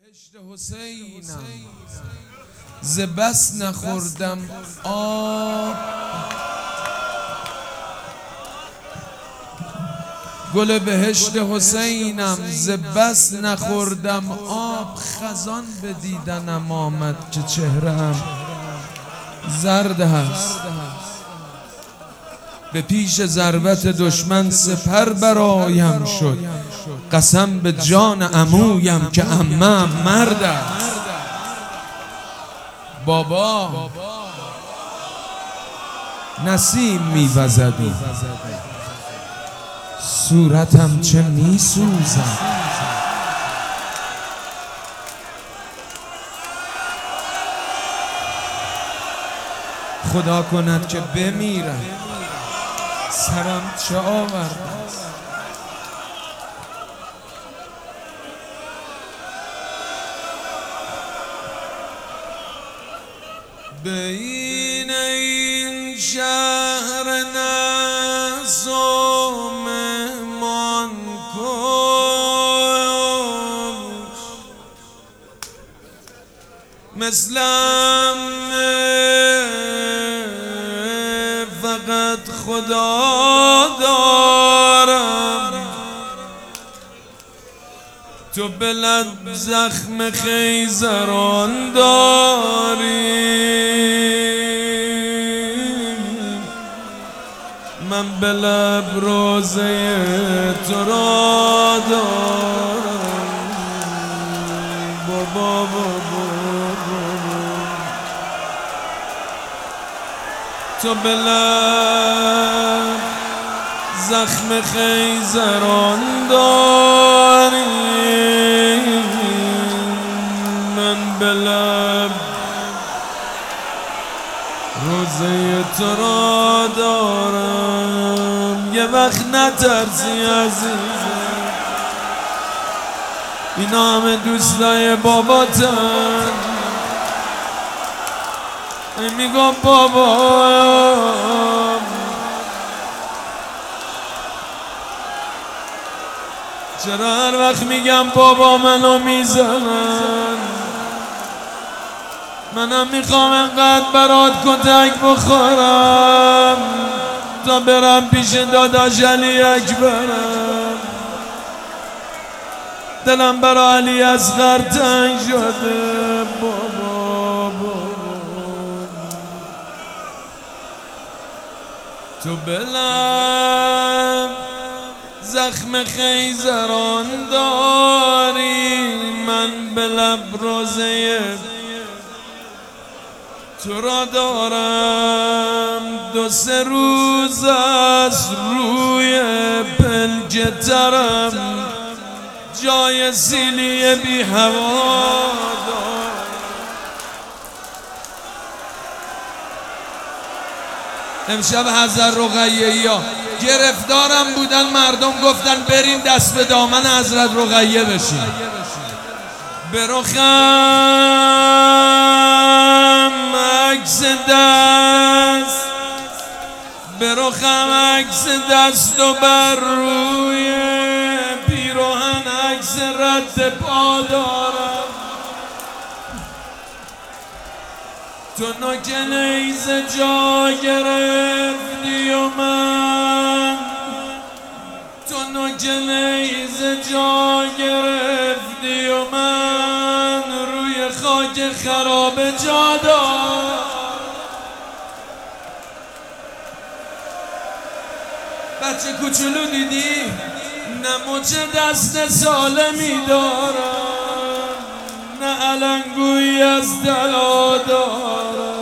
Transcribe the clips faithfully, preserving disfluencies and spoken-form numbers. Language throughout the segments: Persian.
بهشت حسینم ز بس نخوردم آب، گل بهشت حسینم ز بس نخوردم آب. خزان به دیدنم آمد که چهره‌ام زرد هست، به پیش ضربت دشمن سپر برایم شد. قسم به جان عمویم که عمم مرد است. بابا نسیم می‌وزد، صورتم چه می‌سوزد. خدا کند که بمیرم، سرم چه آورد است. بین این شهر نظم من کن، مثلم فقط خدا دارم. تو به لب زخم خیزران داری، من به لب روزه تو را دارم. بابا بابا تو به لب زخم خیزران داری، من به لب روزه تو را دارم. یه وقت نترسی عزیزم، اینا همه دوستای باباتن. میگم بابا چرا هر وقت میگم بابا منو میزنن؟ منم میخوام انقدر برات کتک بخورم تا برم پیش داداش علی اکبرم. دلم برا علی اصغر تنگ شده. بابا بابا تو بلم زخم خیزران داری، من به لب روزه تو را دارم. دو سه روز از روی پلکترم جای سیلی بی هوا دارم. امشب حضرت رقیه ها گرفتارم بودن، مردم گفتن بریم دست به دامن حضرت رقیه بشیم. به رخم عکس دست، به رخم عکس دست و بر روی پیراهن عکس رد پا دارم. تو نوک نیزه جا گرفتی و من، تو نوک نیزه جا گرفتی و من روی خاک خراب جا دارم. بچه کوچولو دیدی؟ نه مچ دست سالمی دارم، نه علنگویی از طلا دارم.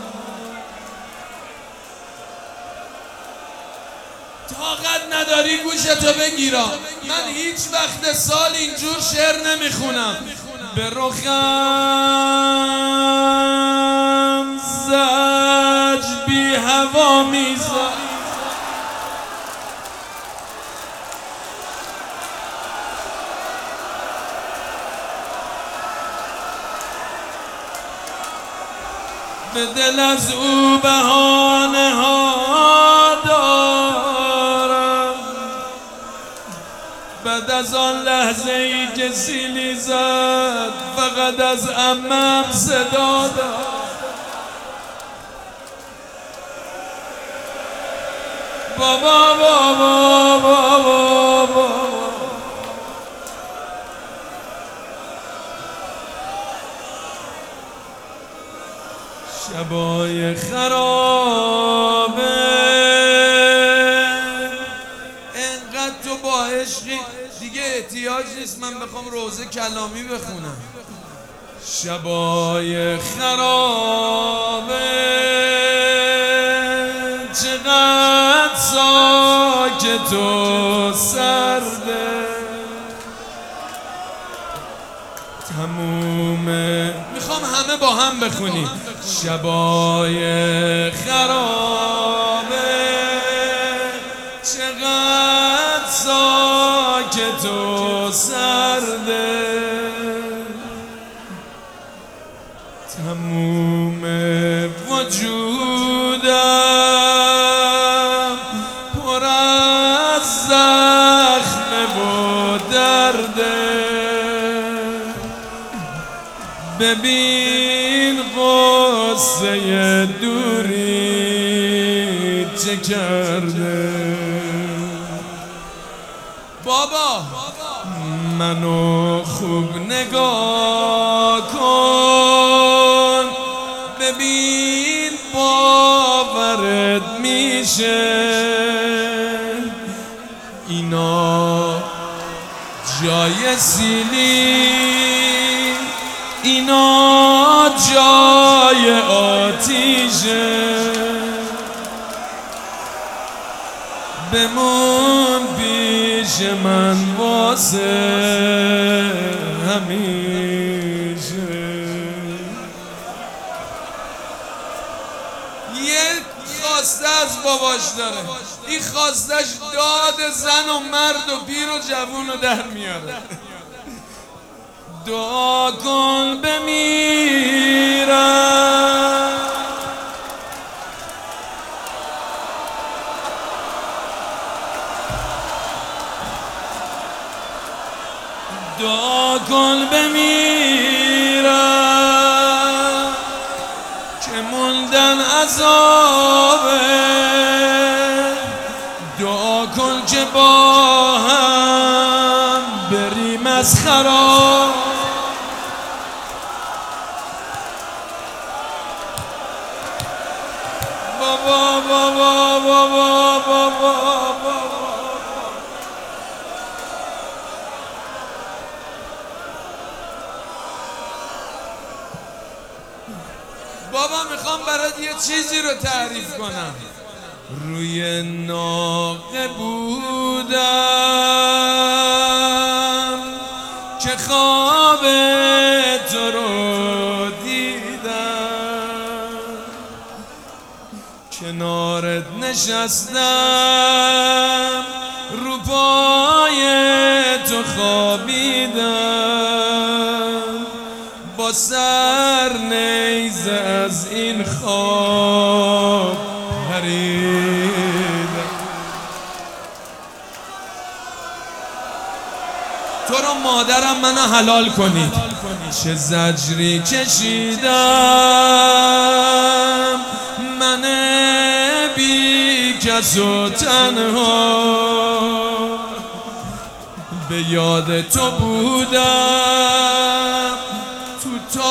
طاقت نداری گوشتو بگیرم، من هیچ وقت سال اینجور شعر نمیخونم. به رخم زج بی هوا میزن، به دل از او بهانه ها دارم. بعد از آن لحظه ای که سیلی زد فقط از عمم صدا داد بابا بابا بابا بابا شبای خرابه انقدر تو با عشقی دیگه احتیاج نیست من بخوام روزه کلامی بخونم. شبای خرابه چقدر ساکت و سرده تمومه میخوام همه با هم بخونیم. شبای خرابه چقدر ساکت و سرده تموم وجودم پر از زخم و درده ببین قصه دوری چه کرده بابا منو خوب نگاه کن ببین باورت میشه اینا جای سیلی اینا جای آتیشه بمون پیش من واسه همیشه. یه خواسته از باباش داره این خواستش داد زن و مرد و پیر و جوون رو در میاره. دعا کن بمیرم دعا کن بمیرم که موندن عذابه دعا کن که با هم بریم از خراب بابا بابا بابا بابا بابا میخوام برات یه چیزی رو تعریف کنم. روی ناقه بودم که خواب تو رو دیدم کنارت نشستم رو پای تو خوابیدم با سر نیزه از این خواب پریدم تو رو مادرم منو حلال کنید چه زجری کشیدم من بی کس و تنها به یاد تو بودم تو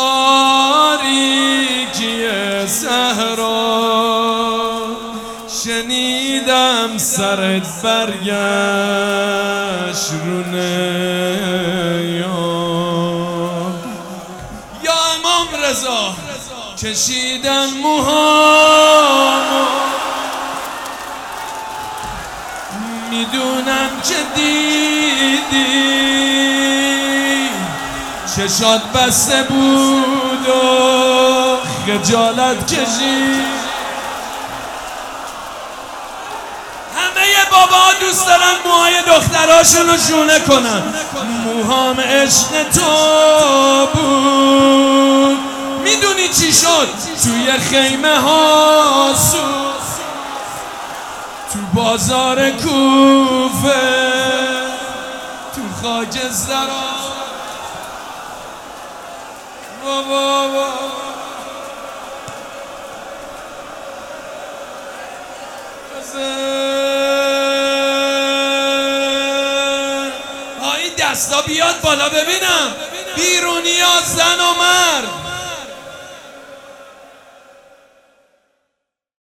تاریکی صحرا شنیدم سرت برگشت رو نیام یا امام رضا کشیدن موهامو میدونم که دیدی چشات بسته بود و خجالت کشید. همه بابا دوست دارن موهای دختراشون رو شونه کنن موهام عشق تو بود میدونی چی شد توی خیمه ها سود تو بازار کوفه تو خاکسترا بابا این دستا بیاد بالا ببینم بیرونی ها زن و مرد